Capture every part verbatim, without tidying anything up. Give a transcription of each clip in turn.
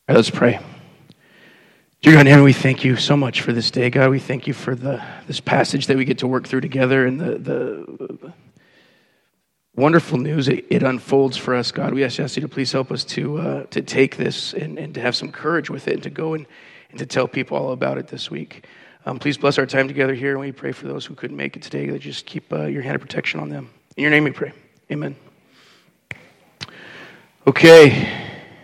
All right, let's pray. Dear God in heaven, we thank you so much for this day, God. We thank you for the this passage that we get to work through together and the, the wonderful news it, it unfolds for us, God. We ask, ask you to please help us to uh, to take this and, and to have some courage with it and to go and, and to tell people all about it this week. Um, please bless our time together here, and we pray for those who couldn't make it today, that just keep uh, your hand of protection on them. In your name we pray. Amen. Okay.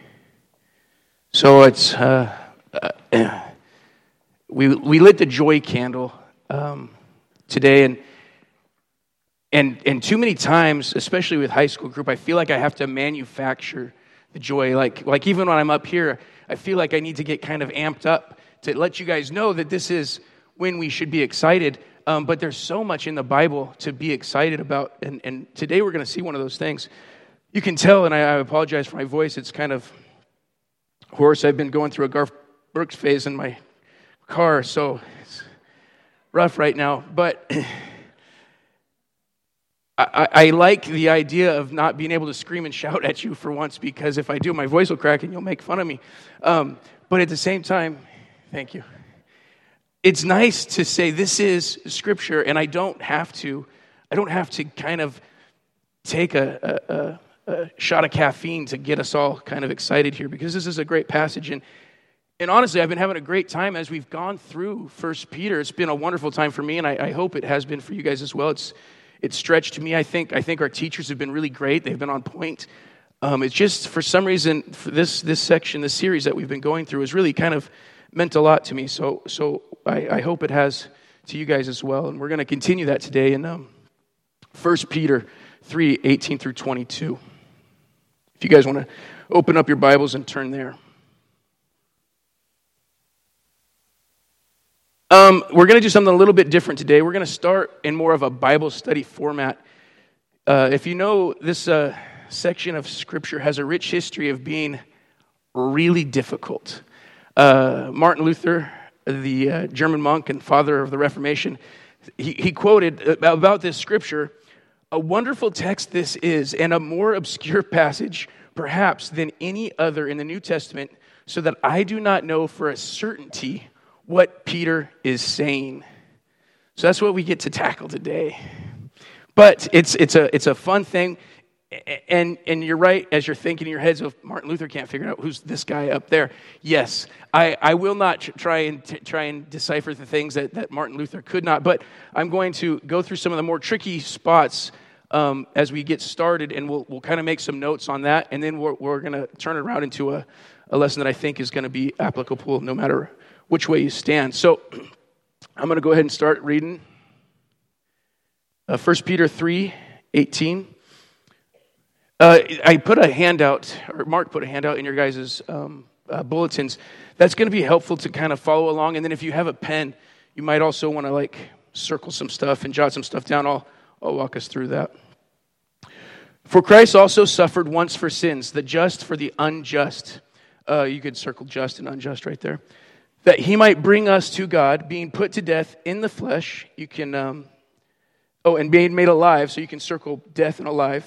So it's uh, uh, we we lit the joy candle um, today, and and and too many times, especially with high school group, I feel like I have to manufacture the joy. Like like even when I'm up here, I feel like I need to get kind of amped up to let you guys know that this is when we should be excited. Um, but there's so much in the Bible to be excited about, and and today we're going to see one of those things. You can tell, and I, I apologize for my voice. It's kind of hoarse. I've been going through a Garth Brooks phase in my car, so it's rough right now. But I, I like the idea of not being able to scream and shout at you for once, because if I do, my voice will crack and you'll make fun of me. Um, but at the same time, thank you. It's nice to say this is Scripture, and I don't have to. I don't have to kind of take a. a, a a shot of caffeine to get us all kind of excited here, because this is a great passage. And and honestly, I've been having a great time as we've gone through First Peter. It's been a wonderful time for me, and I, I hope it has been for you guys as well. It's it's stretched me. I think I think our teachers have been really great. They've been on point. Um, it's just, for some reason, for this this section, this series that we've been going through has really kind of meant a lot to me. So so I, I hope it has to you guys as well. And we're going to continue that today in um, First Peter three, eighteen through twenty-two. If you guys want to open up your Bibles and turn there. Um, we're going to do something a little bit different today. We're going to start in more of a Bible study format. Uh, if you know, this uh, section of Scripture has a rich history of being really difficult. Uh, Martin Luther, the uh, German monk and father of the Reformation, he, he quoted about this Scripture, "A wonderful text this is, and a more obscure passage, perhaps, than any other in the New Testament, so that I do not know for a certainty what Peter is saying." So that's what we get to tackle today. But it's it's a it's a fun thing, and and you're right, as you're thinking in your heads, if Martin Luther can't figure out who's this guy up there. Yes, I, I will not try and t- try and decipher the things that, that Martin Luther could not, but I'm going to go through some of the more tricky spots Um, as we get started, and we'll we'll kind of make some notes on that, and then we're we're going to turn it around into a, a lesson that I think is going to be applicable no matter which way you stand. So I'm going to go ahead and start reading uh, First Peter three eighteen. Uh, I put a handout, or Mark put a handout in your guys' um, uh, bulletins. That's going to be helpful to kind of follow along, and then if you have a pen, you might also want to like circle some stuff and jot some stuff down. I'll I'll walk us through that. "For Christ also suffered once for sins, the just for the unjust." Uh, you could circle just and unjust right there. "That he might bring us to God, being put to death in the flesh." You can, um, oh, and being made alive, so you can circle death and alive.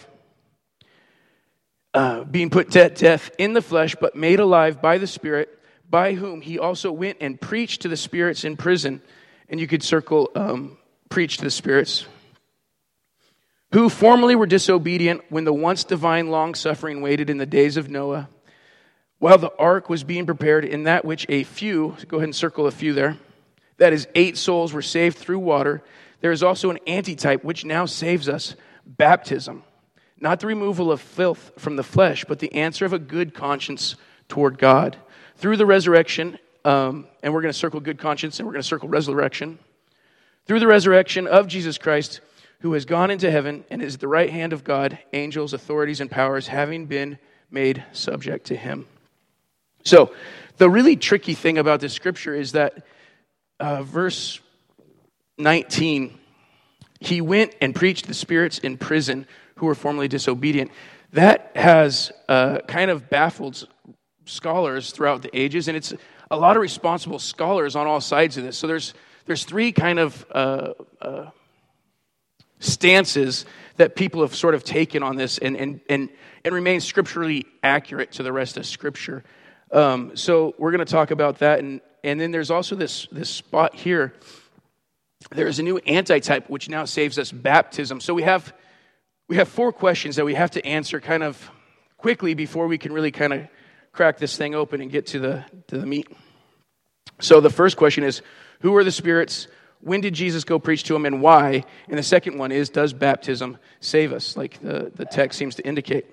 Uh, "being put to death in the flesh, but made alive by the Spirit, by whom he also went and preached to the spirits in prison." And you could circle um, preach to the spirits. "Who formerly were disobedient when the once divine long-suffering waited in the days of Noah, while the ark was being prepared, in that which a few," go ahead and circle a few there, "that is, eight souls were saved through water. There is also an antitype which now saves us, baptism, not the removal of filth from the flesh, but the answer of a good conscience toward God. Through the resurrection," um, and we're going to circle good conscience, and we're going to circle resurrection, "through the resurrection of Jesus Christ, who has gone into heaven and is at the right hand of God, angels, authorities, and powers having been made subject to him." So, the really tricky thing about this scripture is that uh, verse nineteen, "He went and preached the spirits in prison who were formerly disobedient." That has uh, kind of baffled scholars throughout the ages, and it's a lot of responsible scholars on all sides of this. So there's there's three kind of uh, uh, stances that people have sort of taken on this and and and, and remain scripturally accurate to the rest of Scripture. Um, so we're going to talk about that, and and then there's also this this spot here. There is a new antitype which now saves us, baptism. So we have we have four questions that we have to answer kind of quickly before we can really kind of crack this thing open and get to the to the meat. So the first question is, who are the spirits? When did Jesus go preach to them, and why? And the second one is, does baptism save us, like the, the text seems to indicate?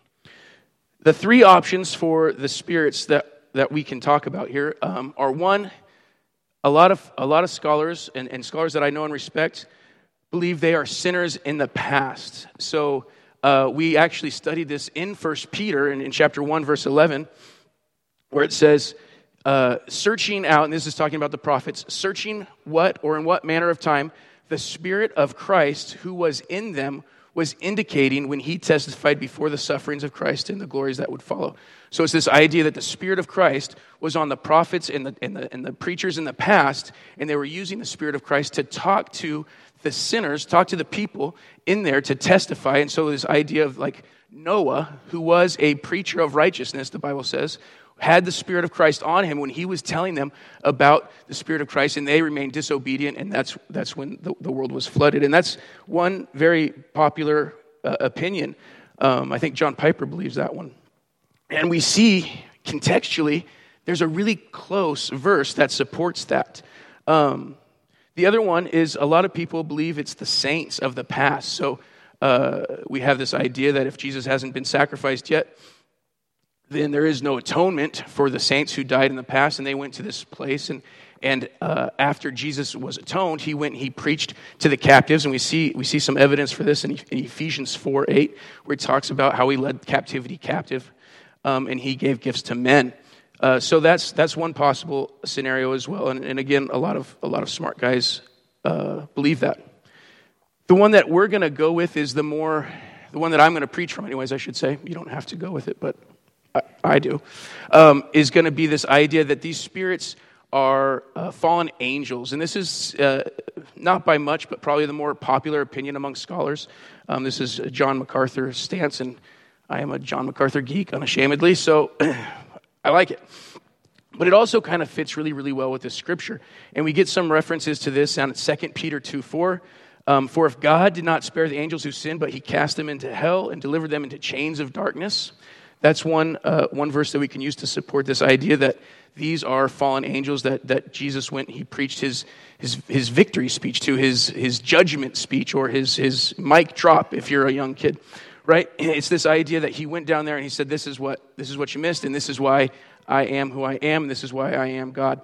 The three options for the spirits that, that we can talk about here um, are, one, a lot of a lot of scholars and, and scholars that I know and respect believe they are sinners in the past. So uh, we actually studied this in First Peter in, in chapter one, verse eleven, where it says, Uh, searching out, and this is talking about the prophets, searching what or in what manner of time the Spirit of Christ who was in them was indicating when he testified before the sufferings of Christ and the glories that would follow. So it's this idea that the Spirit of Christ was on the prophets and the, and the, and the preachers in the past, and they were using the Spirit of Christ to talk to the sinners, talk to the people in there to testify. And so this idea of like Noah, who was a preacher of righteousness, the Bible says, had the Spirit of Christ on him when he was telling them about the Spirit of Christ, and they remained disobedient, and that's that's when the, the world was flooded. And that's one very popular uh, opinion. Um, I think John Piper believes that one. And we see, contextually, there's a really close verse that supports that. Um, the other one is a lot of people believe it's the saints of the past. So uh, we have this idea that if Jesus hasn't been sacrificed yet, then there is no atonement for the saints who died in the past, and they went to this place. And and uh, after Jesus was atoned, he went and he preached to the captives, and we see we see some evidence for this in, in Ephesians four eight, where it talks about how he led captivity captive, um, and he gave gifts to men. Uh, so that's that's one possible scenario as well. And, and again, a lot of a lot of smart guys uh, believe that. The one that we're going to go with is the more the one that I'm going to preach from, anyways. I should say, you don't have to go with it, but I do, um, is going to be this idea that these spirits are uh, fallen angels. And this is uh, not by much, but probably the more popular opinion among scholars. Um, this is John MacArthur's stance, and I am a John MacArthur geek, unashamedly, so I like it. But it also kind of fits really, really well with this scripture. And we get some references to this down at Second Peter two four. Um, For if God did not spare the angels who sinned, but he cast them into hell and delivered them into chains of darkness. That's one uh, one verse that we can use to support this idea that these are fallen angels that, that Jesus went and he preached his his his victory speech to, his his judgment speech, or his his mic drop if you're a young kid, right? It's this idea that he went down there and he said, this is what this is what you missed, and this is why I am who I am, and this is why I am God.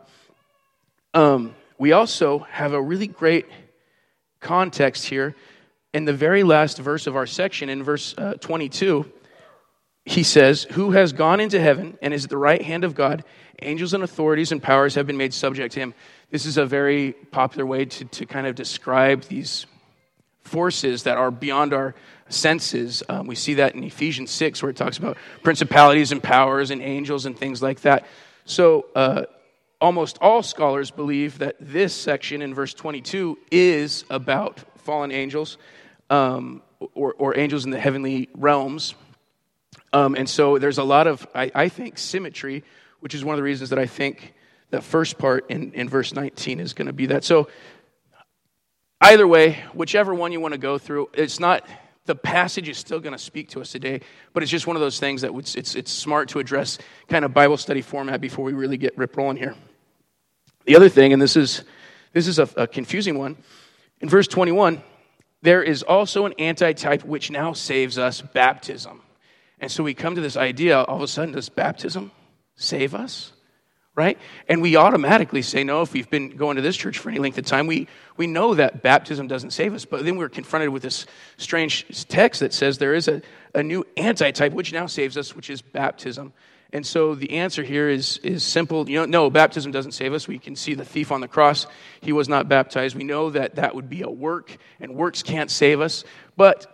Um, we also have a really great context here in the very last verse of our section, in verse uh, twenty-two. He says, who has gone into heaven and is at the right hand of God, angels and authorities and powers have been made subject to him. This is a very popular way to, to kind of describe these forces that are beyond our senses. Um, we see that in Ephesians six, where it talks about principalities and powers and angels and things like that. So uh, almost all scholars believe that this section in verse twenty-two is about fallen angels um, or, or angels in the heavenly realms. Um, and so there's a lot of, I, I think, symmetry, which is one of the reasons that I think that first part in, in verse nineteen is going to be that. So either way, whichever one you want to go through, it's not, the passage is still going to speak to us today, but it's just one of those things that it's, it's, it's smart to address kind of Bible study format before we really get rip rolling here. The other thing, and this is this is a, a confusing one, in verse twenty-one, there is also an antitype which now saves us, baptism. And so we come to this idea, all of a sudden, does baptism save us? Right? And we automatically say, no, if we've been going to this church for any length of time, we, we know that baptism doesn't save us. But then we're confronted with this strange text that says there is a, a new antitype which now saves us, which is baptism. And so the answer here is, is simple. You know, no, baptism doesn't save us. We can see the thief on the cross. He was not baptized. We know that that would be a work, and works can't save us. But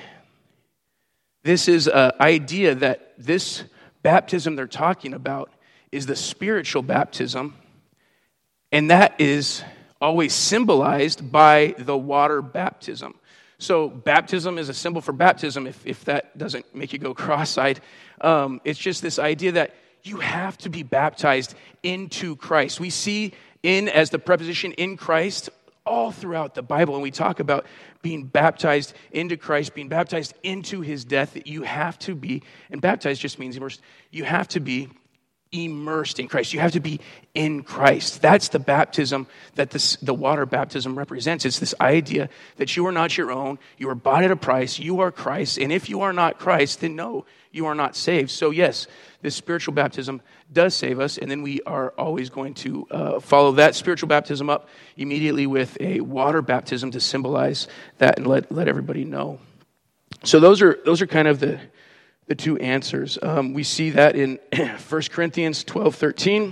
this is an idea that this baptism they're talking about is the spiritual baptism, and that is always symbolized by the water baptism. So baptism is a symbol for baptism, if, if that doesn't make you go cross-eyed. Um, it's just this idea that you have to be baptized into Christ. We see in as the preposition in Christ all throughout the Bible, and we talk about being baptized into Christ, being baptized into his death, that you have to be, and baptized just means immersed, you have to be immersed in Christ. You have to be in Christ. That's the baptism that this, the water baptism represents. It's this idea that you are not your own, you are bought at a price, you are Christ, and if you are not Christ, then no, you are not saved. So yes, this spiritual baptism does save us, and then we are always going to uh, follow that spiritual baptism up immediately with a water baptism to symbolize that and let, let everybody know. So those are those are kind of the the two answers. Um, we see that in First Corinthians twelve thirteen.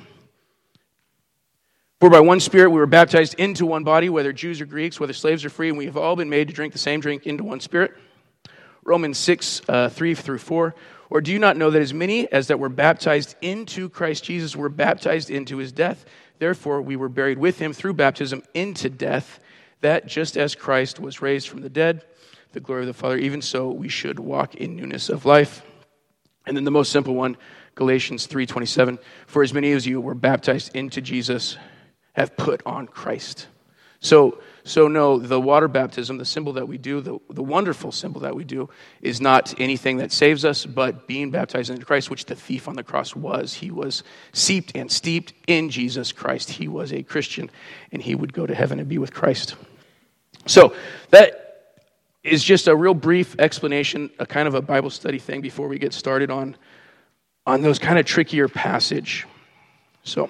For by one Spirit we were baptized into one body, whether Jews or Greeks, whether slaves or free, and we have all been made to drink the same drink into one Spirit. Romans six, uh, three through four. Or do you not know that as many as that were baptized into Christ Jesus were baptized into his death? Therefore we were buried with him through baptism into death, that just as Christ was raised from the dead, the glory of the Father, even so we should walk in newness of life. And then the most simple one, Galatians three twenty-seven. For as many as you were baptized into Jesus have put on Christ. So, so no, the water baptism, the symbol that we do, the, the wonderful symbol that we do, is not anything that saves us, but being baptized into Christ, which the thief on the cross was. He was seeped and steeped in Jesus Christ. He was a Christian, and he would go to heaven and be with Christ. So that is just a real brief explanation, a kind of a Bible study thing before we get started on, on those kind of trickier passage. So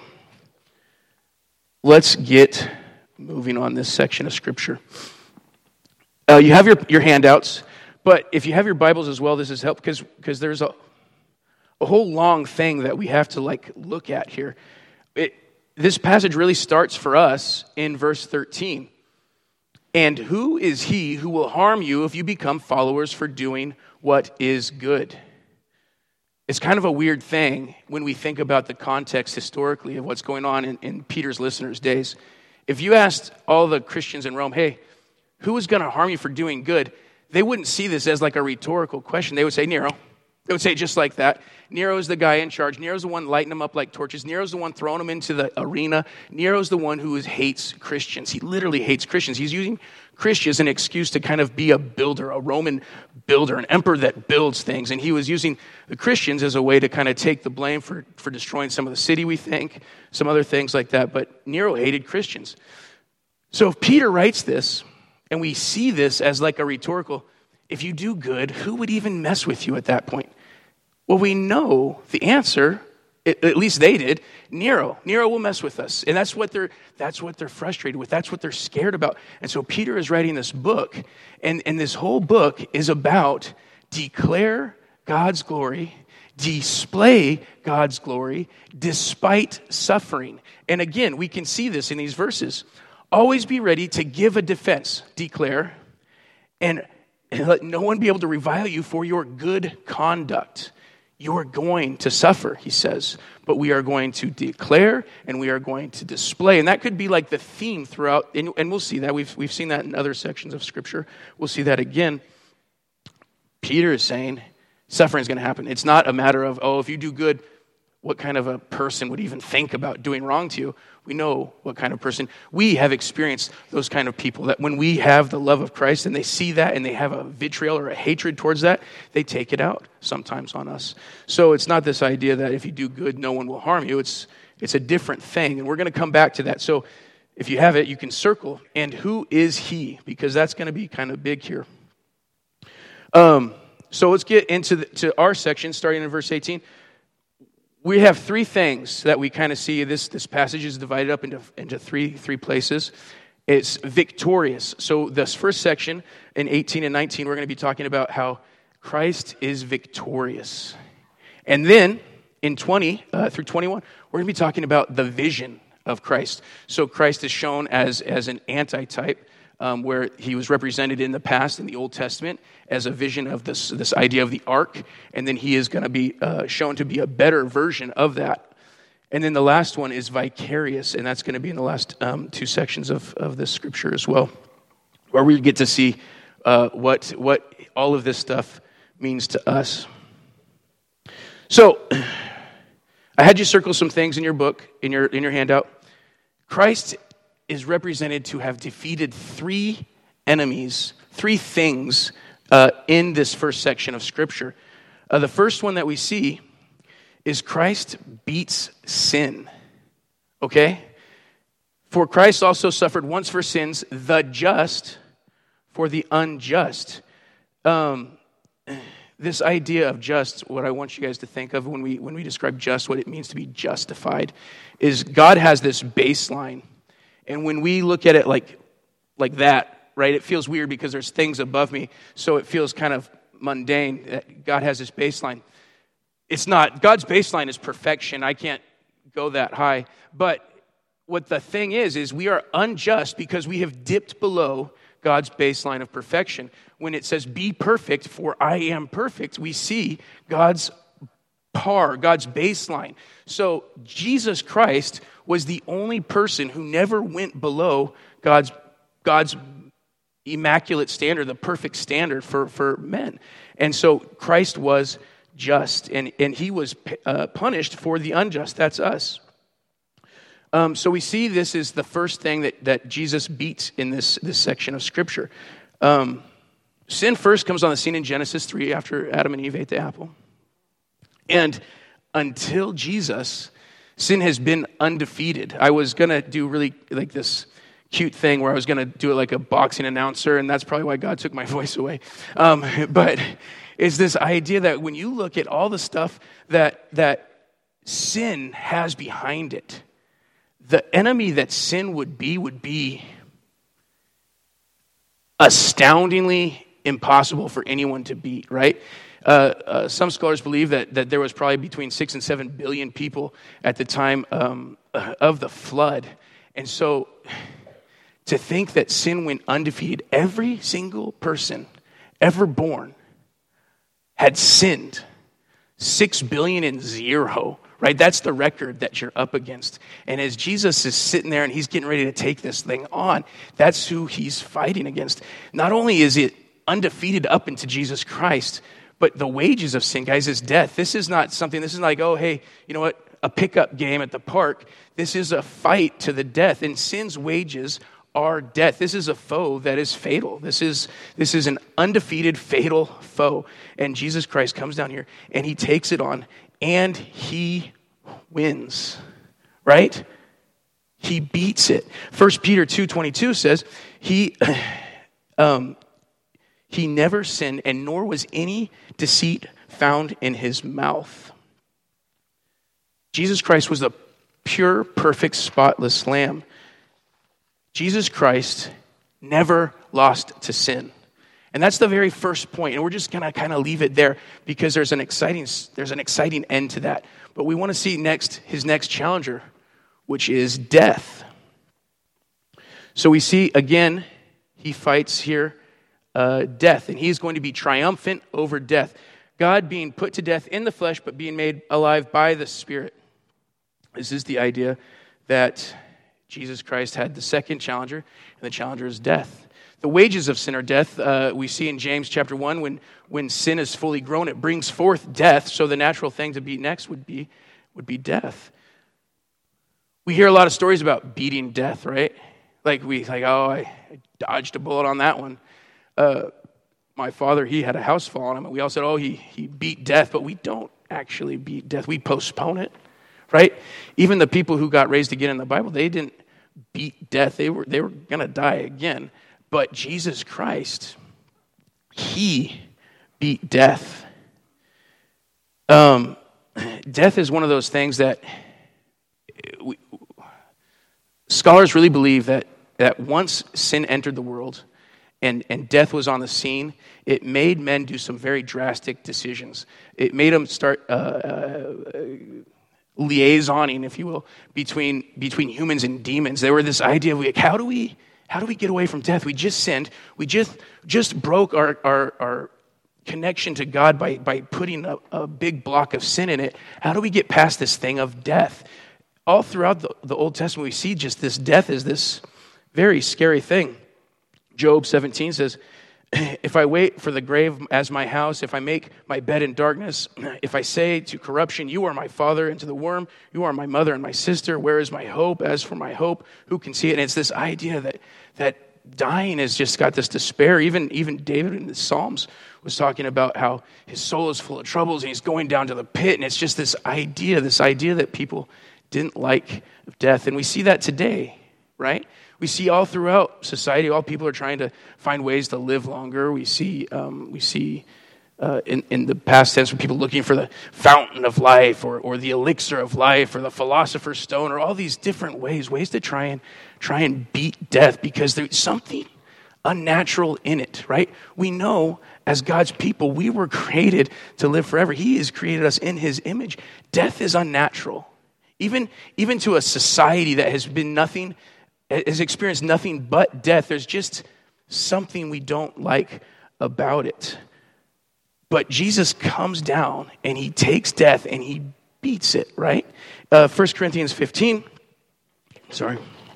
let's get moving on this section of Scripture. Uh, you have your, your handouts, but if you have your Bibles as well, this is helpful because because there's a, a whole long thing that we have to like look at here. It, this passage really starts for us in verse thirteen. And who is he who will harm you if you become followers for doing what is good? It's kind of a weird thing when we think about the context historically of what's going on in, in Peter's listeners' days. If you asked all the Christians in Rome, hey, who is going to harm you for doing good? They wouldn't see this as like a rhetorical question. They would say Nero. They would say just like that. Nero's the guy in charge. Nero's the one lighting them up like torches. Nero's the one throwing them into the arena. Nero's the one who is, hates Christians. He literally hates Christians. He's using Christians as an excuse to kind of be a builder, a Roman builder, an emperor that builds things. And he was using the Christians as a way to kind of take the blame for, for destroying some of the city, we think, some other things like that. But Nero hated Christians. So if Peter writes this, and we see this as like a rhetorical, if you do good, who would even mess with you at that point? Well, we know the answer, at least they did, Nero. Nero will mess with us. And that's what they're that's what they're frustrated with. That's what they're scared about. And so Peter is writing this book, and, and this whole book is about declare God's glory, display God's glory despite suffering. And again, we can see this in these verses. Always be ready to give a defense, declare, and, and let no one be able to revile you for your good conduct. You are going to suffer, he says, but we are going to declare and we are going to display. And that could be like the theme throughout, and, and we'll see that. We've, we've seen that in other sections of Scripture. We'll see that again. Peter is saying suffering is going to happen. It's not a matter of, oh, if you do good, what kind of a person would even think about doing wrong to you? We know what kind of person. We have experienced those kind of people that when we have the love of Christ and they see that and they have a vitriol or a hatred towards that, they take it out sometimes on us. So it's not this idea that if you do good, no one will harm you. It's it's a different thing, and we're going to come back to that. So if you have it, you can circle, and who is he? Because that's going to be kind of big here. Um. So let's get into the, to our section, starting in verse eighteen. We have three things that we kind of see. This this passage is divided up into, into three three places. It's victorious. So this first section in eighteen and nineteen, we're going to be talking about how Christ is victorious. And then in twenty uh, through twenty-one, we're going to be talking about the vision of Christ. So Christ is shown as, as an antitype, Um, where he was represented in the past in the Old Testament as a vision of this this idea of the ark, and then he is going to be uh, shown to be a better version of that. And then the last one is vicarious, and that's going to be in the last um, two sections of, of this scripture as well, where we get to see uh, what what all of this stuff means to us. So, I had you circle some things in your book, in your in your handout. Christ is represented to have defeated three enemies, three things uh, in this first section of Scripture. Uh, the first one that we see is Christ beats sin. Okay? For Christ also suffered once for sins, the just for the unjust. Um, this idea of just, what I want you guys to think of when we when we describe just, what it means to be justified, is God has this baseline. And when we look at it like like that, right, it feels weird because there's things above me, so it feels kind of mundane that God has this baseline. It's not. God's baseline is perfection. I can't go that high. But what the thing is, is we are unjust because we have dipped below God's baseline of perfection. When it says, be perfect, for I am perfect, we see God's par, God's baseline. So Jesus Christ was the only person who never went below God's God's immaculate standard, the perfect standard for, for men. And so Christ was just, and, and he was uh, punished for the unjust. That's us. Um, so we see this is the first thing that, that Jesus beats in this, this section of Scripture. Um, sin first comes on the scene in Genesis three after Adam and Eve ate the apple. And until Jesus, sin has been undefeated. I was going to do really like this cute thing where I was going to do it like a boxing announcer, and that's probably why God took my voice away. Um, but it's this idea that when you look at all the stuff that that sin has behind it, the enemy that sin would be would be astoundingly impossible for anyone to beat, right? Uh, uh, some scholars believe that, that there was probably between six and seven billion people at the time um, of the flood. And so to think that sin went undefeated, every single person ever born had sinned. Six billion and zero, right? That's the record that you're up against. And as Jesus is sitting there and he's getting ready to take this thing on, that's who he's fighting against. Not only is it undefeated up into Jesus Christ, but the wages of sin, guys, is death. This is not something, this is like, oh, hey, you know what? A pickup game at the park. This is a fight to the death. And sin's wages are death. This is a foe that is fatal. This is this is an undefeated, fatal foe. And Jesus Christ comes down here and he takes it on and he wins, right? He beats it. First Peter two twenty-two says, he, um, he never sinned and nor was any deceit found in his mouth. Jesus Christ was the pure, perfect, spotless lamb. Jesus Christ never lost to sin. And that's the very first point. And we're just going to kind of leave it there because there's an exciting there's an exciting end to that. But we want to see next his next challenger, which is death. So we see, again, he fights here uh, death. And he's going to be triumphant over death. God being put to death in the flesh, but being made alive by the Spirit. This is the idea that Jesus Christ had the second challenger, and the challenger is death. The wages of sin are death. Uh, we see in James chapter one, when, when sin is fully grown, it brings forth death. So the natural thing to beat next would be would be death. We hear a lot of stories about beating death, right? Like we like, oh, I, I dodged a bullet on that one. Uh, my father, he had a house fall on him, and we all said, oh, he he beat death, but we don't actually beat death. We postpone it. Right? Even the people who got raised again in the Bible, they didn't beat death. They were they were going to die again. But Jesus Christ, he beat death. Um, death is one of those things that we, scholars really believe that, that once sin entered the world and, and death was on the scene, it made men do some very drastic decisions. It made them start Uh, uh, liaisoning, if you will, between between humans and demons. There were this idea of like, how do we how do we get away from death? We just sinned. We just just broke our our, our connection to God by by putting a, a big block of sin in it. How do we get past this thing of death? All throughout the, the Old Testament, we see just this death is this very scary thing. Job seventeen says, If I wait for the grave as my house, if I make my bed in darkness, if I say to corruption, you are my father, and to the worm, you are my mother and my sister, where is my hope? As for my hope, who can see it? And it's this idea that that dying has just got this despair. Even, even David in the Psalms was talking about how his soul is full of troubles and he's going down to the pit. And it's just this idea, this idea that people didn't like of death. And we see that today, right? We see all throughout society, all people are trying to find ways to live longer. We see, um, we see uh, in, in the past tense, people looking for the fountain of life or, or the elixir of life or the philosopher's stone or all these different ways, ways to try and try and beat death because there's something unnatural in it, right? We know as God's people, we were created to live forever. He has created us in his image. Death is unnatural. Even, even to a society that has been nothing has experienced nothing but death. There's just something we don't like about it. But Jesus comes down and he takes death and he beats it, right? Uh, First Corinthians fifteen, sorry.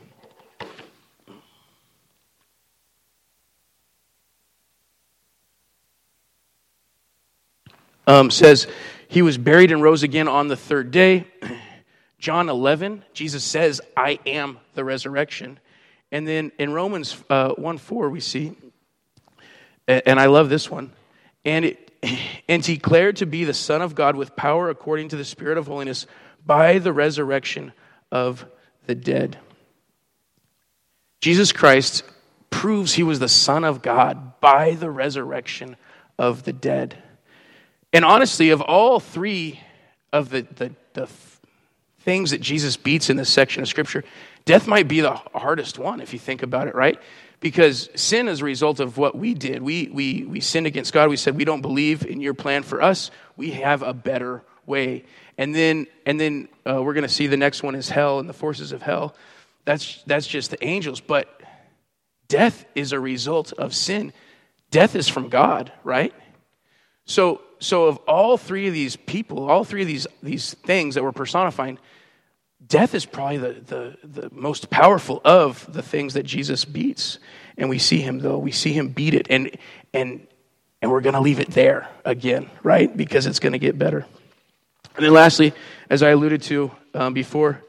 Um, says, he was buried and rose again on the third day. John eleven, Jesus says, I am the resurrection. And then in Romans uh, one four, we see, and I love this one, and it and declared to be the Son of God with power according to the Spirit of holiness by the resurrection of the dead. Jesus Christ proves he was the Son of God by the resurrection of the dead. And honestly, of all three of the, the, the things that Jesus beats in this section of Scripture, death might be the hardest one if you think about it, right? Because sin is a result of what we did. We we we sinned against God. We said we don't believe in your plan for us. We have a better way. And then and then uh, we're going to see the next one is hell and the forces of hell. That's that's just the angels. But death is a result of sin. Death is from God, right? So so of all three of these people, all three of these these things that we're personifying, death is probably the, the, the most powerful of the things that Jesus beats. And we see him, though. We see him beat it. And and and we're going to leave it there again, right? Because it's going to get better. And then lastly, as I alluded to um, before,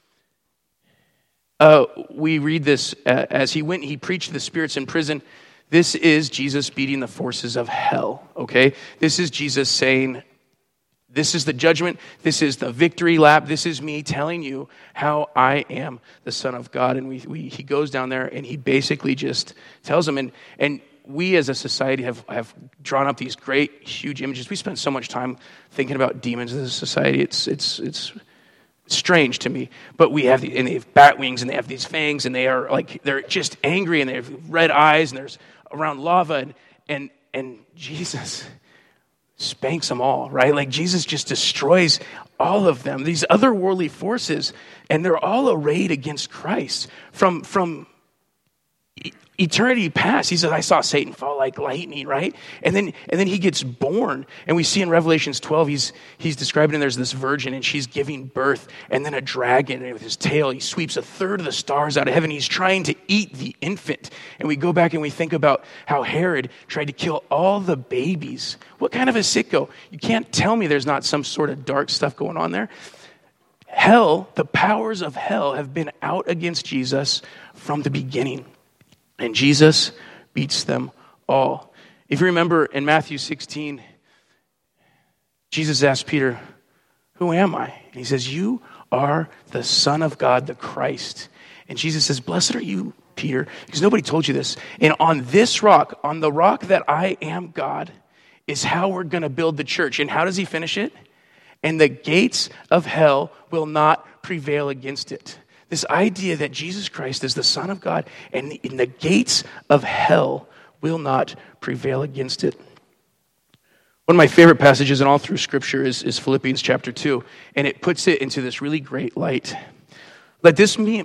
uh, we read this uh, as he went, he preached to the spirits in prison. This is Jesus beating the forces of hell, okay? This is Jesus saying, this is the judgment. This is the victory lap. This is me telling you how I am the Son of God. And we, we he goes down there and he basically just tells them. And, and we as a society have, have drawn up these great, huge images. We spend so much time thinking about demons as a society. It's it's it's strange to me. But we have the, and they have bat wings and they have these fangs and they are like they're just angry and they have red eyes and there's around lava and and and Jesus spanks them all, right? Like Jesus just destroys all of them, these otherworldly forces, and they're all arrayed against Christ. From, from eternity past, he said, I saw Satan fall like lightning, right? And then and then he gets born. And we see in Revelations twelve, he's he's describing, and there's this virgin, and she's giving birth, and then a dragon, and with his tail, he sweeps a third of the stars out of heaven. He's trying to eat the infant. And we go back and we think about how Herod tried to kill all the babies. What kind of a sicko? You can't tell me there's not some sort of dark stuff going on there. Hell, the powers of hell have been out against Jesus from the beginning. And Jesus beats them all. If you remember in Matthew sixteen, Jesus asked Peter, who am I? And he says, you are the Son of God, the Christ. And Jesus says, blessed are you, Peter, because nobody told you this. And on this rock, on the rock that I am God, is how we're going to build the church. And how does he finish it? And the gates of hell will not prevail against it. This idea that Jesus Christ is the Son of God and in the gates of hell will not prevail against it. One of my favorite passages in all through Scripture is, is Philippians chapter two, and it puts it into this really great light. Let this be,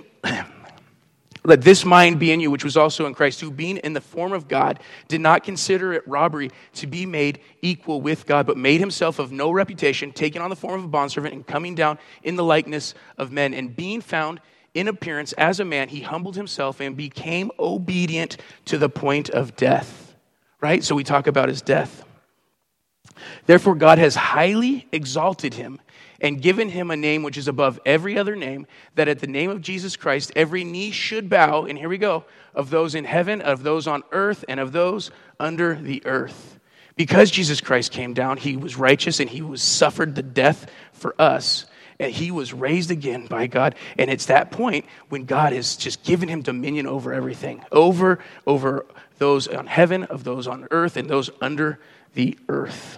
let this mind be in you, which was also in Christ, who being in the form of God, did not consider it robbery to be made equal with God, but made himself of no reputation, taking on the form of a bondservant and coming down in the likeness of men, and being found in appearance as a man, he humbled himself and became obedient to the point of death. right? So we talk about his death. Therefore, God has highly exalted him and given him a name which is above every other name, that at the name of Jesus Christ, every knee should bow, and here we go, of those in heaven, of those on earth, and of those under the earth. Because Jesus Christ came down, he was righteous, and he was suffered the death for us, and he was raised again by God. And it's that point when God has just given him dominion over everything, over, over those on heaven, of those on earth, and those under the earth.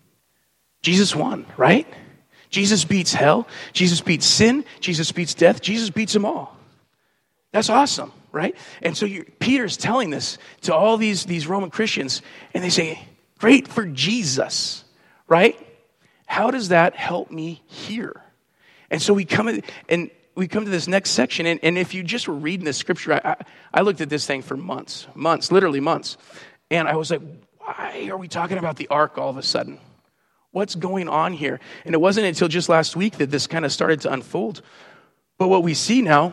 Jesus won, right? Jesus beats hell. Jesus beats sin. Jesus beats death. Jesus beats them all. That's awesome, right? And so you, Peter's telling this to all these, these Roman Christians, and they say, great for Jesus, right? How does that help me here? And so we come in, and we come to this next section, and, and if you just were reading this scripture, I, I, I looked at this thing for months, months, literally months, and I was like, why are we talking about the ark all of a sudden? What's going on here? And it wasn't until just last week that this kind of started to unfold. But what we see now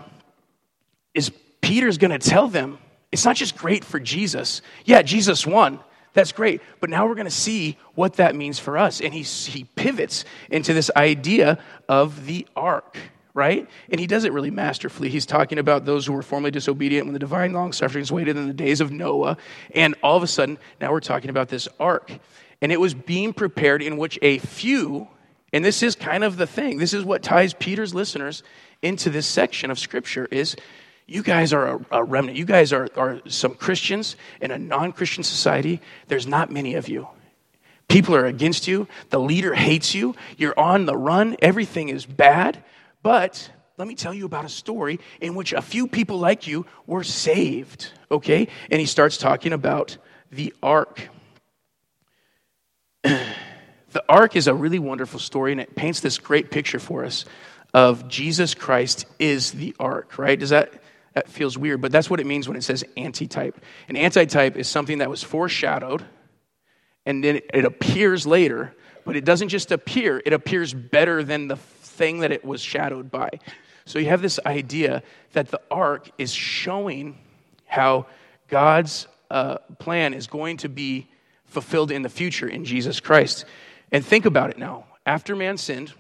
is Peter's going to tell them, it's not just great for Jesus. Yeah, Jesus won. That's great. But now we're going to see what that means for us. And he, he pivots into this idea of the ark, right? And he does it really masterfully. He's talking about those who were formerly disobedient when the divine long-sufferings waited in the days of Noah. And all of a sudden, now we're talking about this ark. And it was being prepared in which a few, and this is kind of the thing, this is what ties Peter's listeners into this section of Scripture, is you guys are a, a remnant. You guys are, are some Christians in a non-Christian society. There's not many of you. People are against you. The leader hates you. You're on the run. Everything is bad. But let me tell you about a story in which a few people like you were saved, okay? And he starts talking about the ark. The ark is a really wonderful story, and it paints this great picture for us of Jesus Christ is the ark, right? Does that, that feels weird, but that's what it means when it says antitype. An antitype is something that was foreshadowed, and then it, it appears later, but it doesn't just appear, it appears better than the thing that it was shadowed by. So you have this idea that the ark is showing how God's uh, plan is going to be fulfilled in the future in Jesus Christ. And think about it now. After man sinned,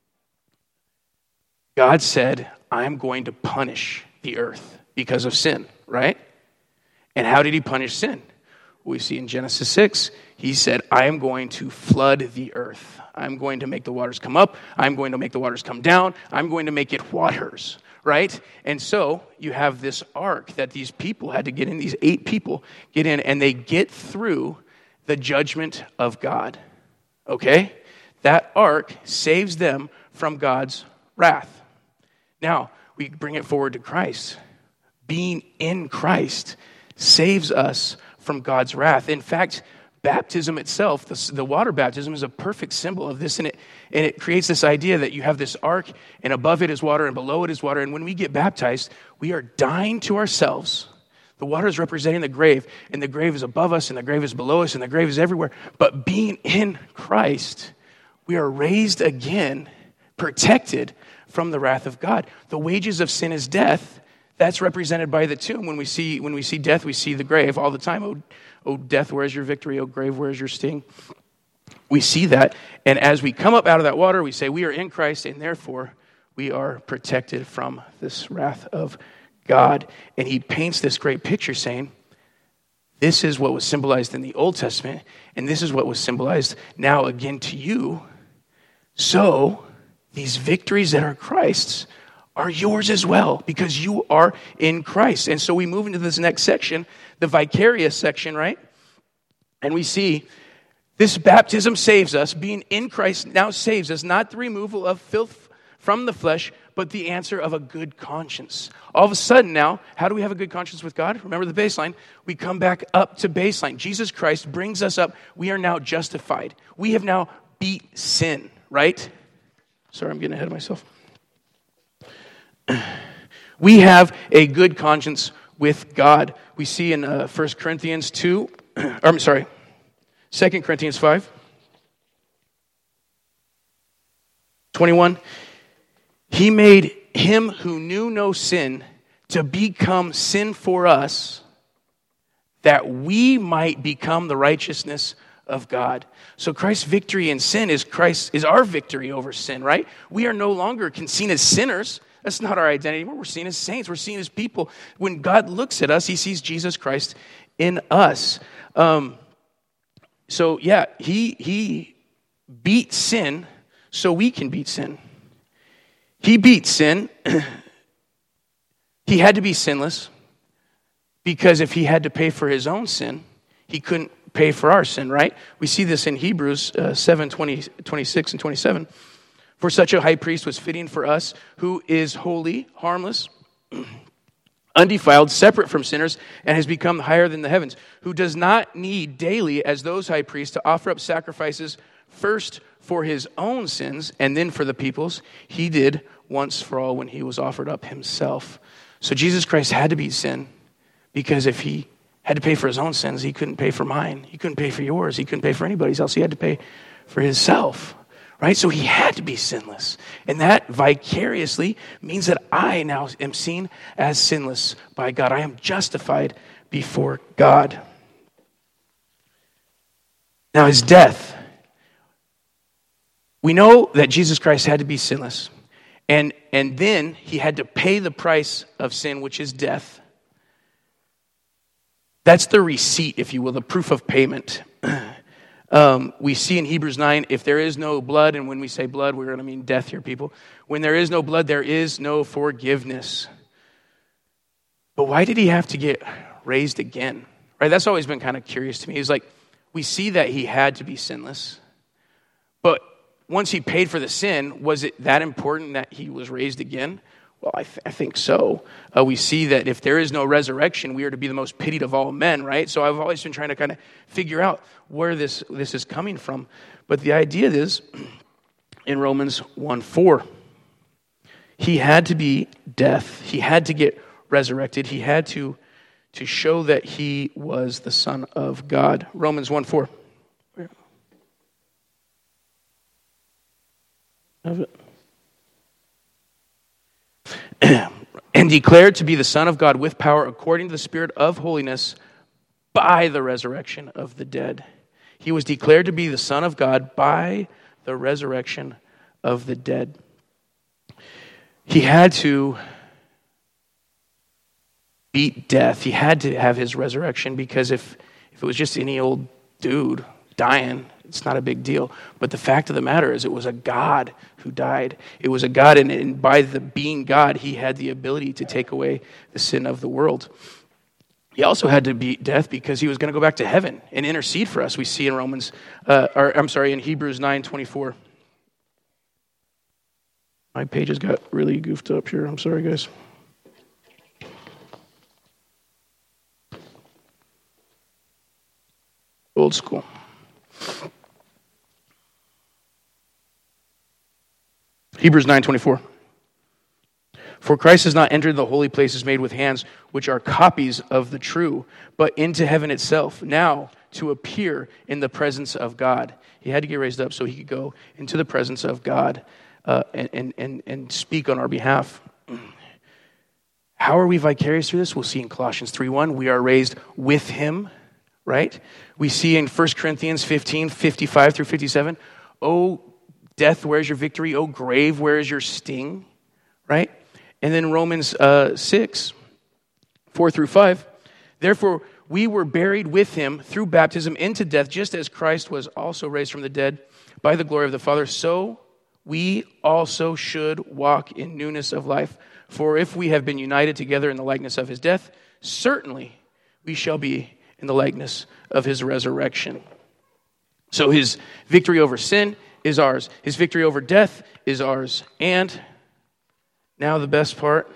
God said, I'm going to punish the earth because of sin, right? And how did he punish sin? We see in Genesis six, he said, I am going to flood the earth. I'm going to make the waters come up. I'm going to make the waters come down. I'm going to make it waters, right? And so you have this ark that these people had to get in, these eight people get in, and they get through the judgment of God, okay? That ark saves them from God's wrath. Now, we bring it forward to Christ. Being in Christ saves us from God's wrath. In fact, baptism itself, the, the water baptism, is a perfect symbol of this, and it, and it creates this idea that you have this ark, and above it is water, and below it is water, and when we get baptized, we are dying to ourselves. The water is representing the grave, and the grave is above us, and the grave is below us, and the grave is everywhere. But being in Christ, we are raised again, protected from the wrath of God. The wages of sin is death. That's represented by the tomb. When we see when we see death, we see the grave all the time. Oh, oh death, where is your victory? Oh, grave, where is your sting? We see that, and as we come up out of that water, we say we are in Christ, and therefore we are protected from this wrath of God. And he paints this great picture saying, this is what was symbolized in the Old Testament, and this is what was symbolized now again to you. So these victories that are Christ's are yours as well, because you are in Christ. And so we move into this next section, the vicarious section, right? And we see this baptism saves us. Being in Christ now saves us, not the removal of filth from the flesh, but the answer of a good conscience. All of a sudden now, how do we have a good conscience with God? Remember the baseline. We come back up to baseline. Jesus Christ brings us up. We are now justified. We have now beat sin, right? Sorry, I'm getting ahead of myself. We have a good conscience with God. We see in uh, First Corinthians two, or I'm sorry, Second Corinthians five, twenty-one. He made him who knew no sin to become sin for us, that we might become the righteousness of God. So Christ's victory in sin is Christ is our victory over sin, right? We are no longer seen as sinners. That's not our identity anymore. We're seen as saints. We're seen as people. When God looks at us, he sees Jesus Christ in us. Um, so yeah, he he beat sin so we can beat sin. He beat sin. He had to be sinless because if he had to pay for his own sin, he couldn't pay for our sin, right? We see this in Hebrews uh, seven, twenty, twenty-six and twenty-seven. For such a high priest was fitting for us, who is holy, harmless, undefiled, separate from sinners, and has become higher than the heavens, who does not need daily, as those high priests, to offer up sacrifices first for his own sins and then for the people's. He did once for all when he was offered up himself. So Jesus Christ had to beat sin because if he had to pay for his own sins, he couldn't pay for mine. He couldn't pay for yours. He couldn't pay for anybody's else. He had to pay for himself, right? So he had to be sinless. And that vicariously means that I now am seen as sinless by God. I am justified before God. Now his death. We know that Jesus Christ had to be sinless. And, and then he had to pay the price of sin, which is death. That's the receipt, if you will, the proof of payment. um, we see in Hebrews nine, if there is no blood, and when we say blood, we're going to mean death here, people. When there is no blood, there is no forgiveness. But why did he have to get raised again? Right? That's always been kind of curious to me. It's like, we see that he had to be sinless. But once he paid for the sin, was it that important that he was raised again? Well, I, th- I think so. Uh, we see that if there is no resurrection, we are to be the most pitied of all men, right? So I've always been trying to kind of figure out where this, this is coming from. But the idea is, in Romans one four, he had to be death. He had to get resurrected. He had to, to show that he was the Son of God. Romans one four. Of it. And declared to be the Son of God with power according to the Spirit of holiness by the resurrection of the dead. He was declared to be the Son of God by the resurrection of the dead. He had to beat death. He had to have his resurrection because if, if it was just any old dude dying, it's not a big deal. But the fact of the matter is it was a God who died. It was a God, and, and by the being God, he had the ability to take away the sin of the world. He also had to beat death because he was going to go back to heaven and intercede for us. We see in Romans, uh, or I'm sorry, in Hebrews nine twenty-four. My pages got really goofed up here. I'm sorry, guys. Old school. Hebrews nine twenty-four. For Christ has not entered the holy places made with hands, which are copies of the true, but into heaven itself, now to appear in the presence of God. He had to get raised up so he could go into the presence of God uh, and, and, and, and speak on our behalf. How are we vicarious through this? We'll see in Colossians three one. We are raised with him, right? We see in First Corinthians fifteen, fifty-five through fifty-seven, oh, death, where's your victory? Oh, grave, where is your sting? Right? And then Romans uh, six, four through five. Therefore, we were buried with him through baptism into death, just as Christ was also raised from the dead by the glory of the Father. So we also should walk in newness of life. For if we have been united together in the likeness of his death, certainly we shall be in the likeness of his resurrection. So his victory over sin is ours. His victory over death is ours. And now the best part,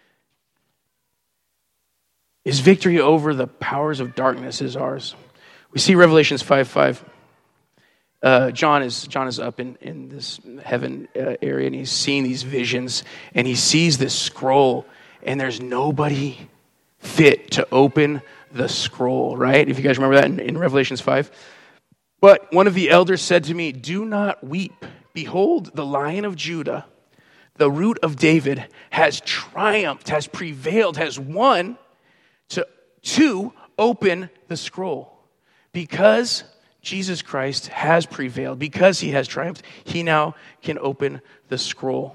his victory over the powers of darkness is ours. We see Revelations five five. Uh, John is John is up in, in this heaven uh, area, and he's seeing these visions, and he sees this scroll, and there's nobody fit to open the scroll, right? If you guys remember that in, in Revelations five. But one of the elders said to me, do not weep. Behold, the Lion of Judah, the root of David, has triumphed, has prevailed, has won to, to open the scroll. Because Jesus Christ has prevailed, because he has triumphed, he now can open the scroll.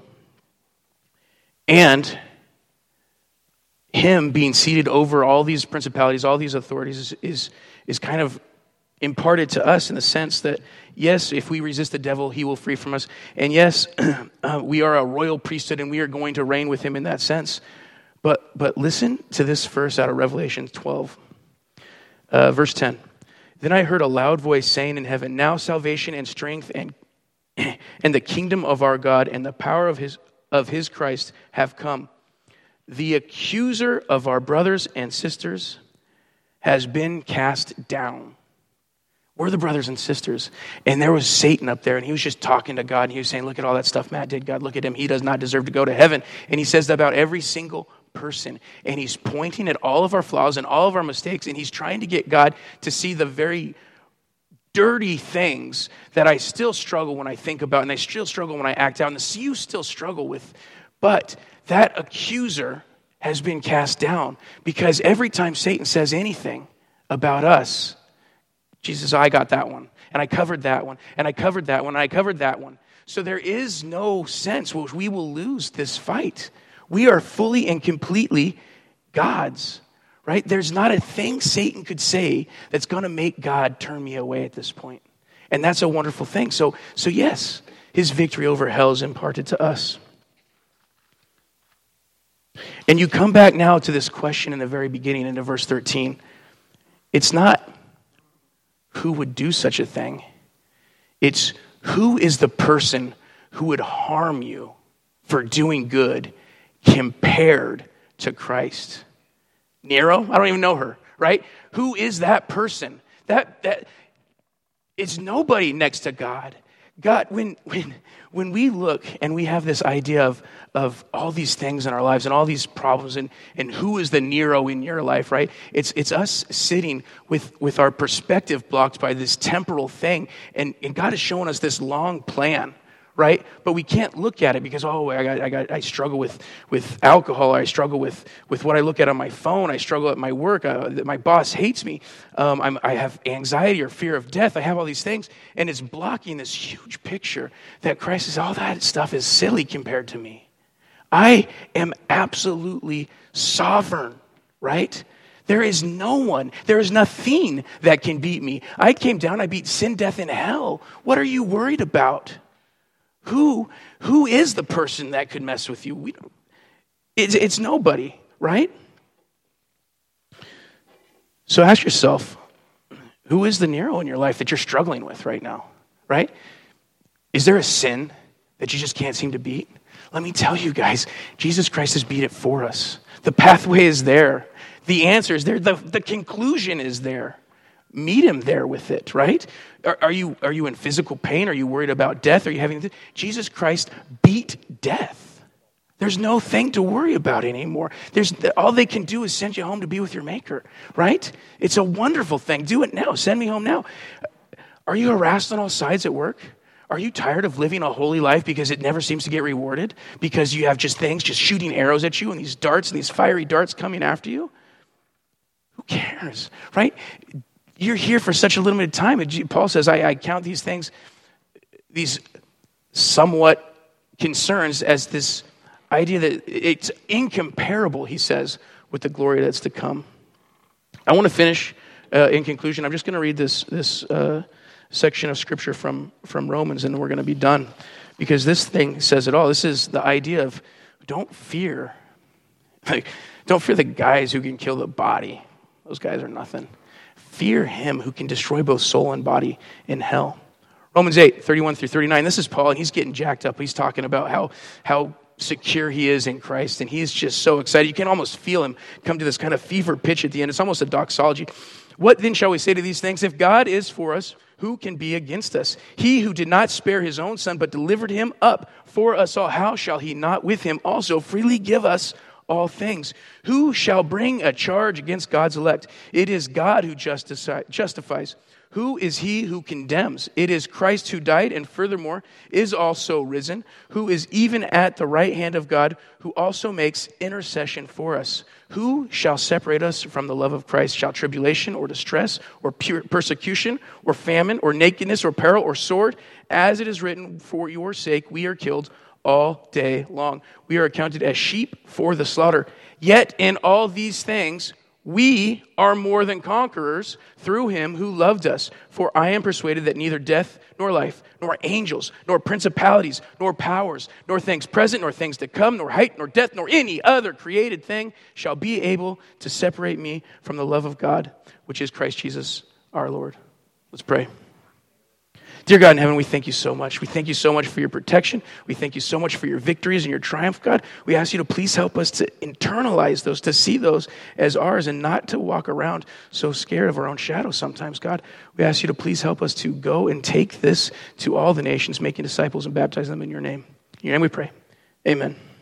And him being seated over all these principalities, all these authorities is, is, is kind of imparted to us in the sense that, yes, if we resist the devil, he will free from us. And yes, uh, we are a royal priesthood and we are going to reign with him in that sense. But but listen to this verse out of Revelation twelve, uh, verse ten. Then I heard a loud voice saying in heaven, now salvation and strength and and the kingdom of our God and the power of his of his Christ have come. The accuser of our brothers and sisters has been cast down. We're the brothers and sisters. And there was Satan up there, and he was just talking to God, and he was saying, look at all that stuff Matt did, God. Look at him. He does not deserve to go to heaven. And he says that about every single person. And he's pointing at all of our flaws and all of our mistakes, and he's trying to get God to see the very dirty things that I still struggle when I think about, and I still struggle when I act out, and the you still struggle with. But that accuser has been cast down, because every time Satan says anything about us, Jesus, I got that one, and I covered that one, and I covered that one, and I covered that one. So there is no sense which we will lose this fight. We are fully and completely God's, right? There's not a thing Satan could say that's going to make God turn me away at this point. And that's a wonderful thing. So, so yes, his victory over hell is imparted to us. And you come back now to this question in the very beginning, into verse thirteen. It's not who would do such a thing. It's who is the person who would harm you for doing good compared to Christ. Nero? I don't even know her, right? Who is that person? That that it's nobody next to God. God, when when when we look and we have this idea of, of all these things in our lives and all these problems and, and who is the Nero in your life, right? It's it's us sitting with, with our perspective blocked by this temporal thing. And, and God is showing us this long plan, right? But we can't look at it because, oh, I got, I got, I struggle with, with alcohol. I struggle with, with what I look at on my phone. I struggle at my work. Uh, my boss hates me. Um, I'm, I have anxiety or fear of death. I have all these things. And it's blocking this huge picture that Christ says, all that stuff is silly compared to me. I am absolutely sovereign, right? There is no one, there is nothing that can beat me. I came down, I beat sin, death, and hell. What are you worried about? Who, who is the person that could mess with you? We don't, it's, it's nobody, right? So ask yourself, who is the Nero in your life that you're struggling with right now, right? Is there a sin that you just can't seem to beat? Let me tell you guys, Jesus Christ has beat it for us. The pathway is there. The answer is there. The, the conclusion is there. Meet him there with it, right? Are, are you are you in physical pain? Are you worried about death? Are you having... Jesus Christ beat death. There's no thing to worry about anymore. There's all they can do is send you home to be with your Maker, right? It's a wonderful thing. Do it now. Send me home now. Are you harassed on all sides at work? Are you tired of living a holy life because it never seems to get rewarded? Because you have just things just shooting arrows at you and these darts and these fiery darts coming after you? Who cares, right? You're here for such a limited time. Paul says, I, I count these things, these somewhat concerns as this idea that it's incomparable, he says, with the glory that's to come. I want to finish uh, in conclusion. I'm just going to read this this uh, section of scripture from, from Romans, and we're going to be done. Because this thing says it all. This is the idea of don't fear. Like, don't fear the guys who can kill the body. Those guys are nothing. Fear him who can destroy both soul and body in hell. Romans eight, thirty-one through thirty-nine. This is Paul, and he's getting jacked up. He's talking about how, how secure he is in Christ, and he's just so excited. You can almost feel him come to this kind of fever pitch at the end. It's almost a doxology. What then shall we say to these things? If God is for us, who can be against us? He who did not spare his own son, but delivered him up for us all, how shall he not with him also freely give us all things? Who shall bring a charge against God's elect? It is God who justifies. Who is he who condemns? It is Christ who died and furthermore is also risen, who is even at the right hand of God, who also makes intercession for us. Who shall separate us from the love of Christ? Shall tribulation or distress or pure persecution or famine or nakedness or peril or sword? As it is written, for your sake we are killed all day long. We are accounted as sheep for the slaughter. Yet in all these things we are more than conquerors through him who loved us. For I am persuaded that neither death nor life, nor angels, nor principalities, nor powers, nor things present, nor things to come, nor height, nor depth, nor any other created thing shall be able to separate me from the love of God, which is Christ Jesus our Lord. Let's pray. Dear God in heaven, we thank you so much. We thank you so much for your protection. We thank you so much for your victories and your triumph, God. We ask you to please help us to internalize those, to see those as ours and not to walk around so scared of our own shadow sometimes, God. We ask you to please help us to go and take this to all the nations, making disciples and baptizing them in your name. In your name we pray. Amen.